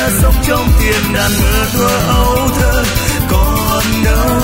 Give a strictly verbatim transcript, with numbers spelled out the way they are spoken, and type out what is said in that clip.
sống trong tiền đàn mơ thuở ấu thơ còn đâu.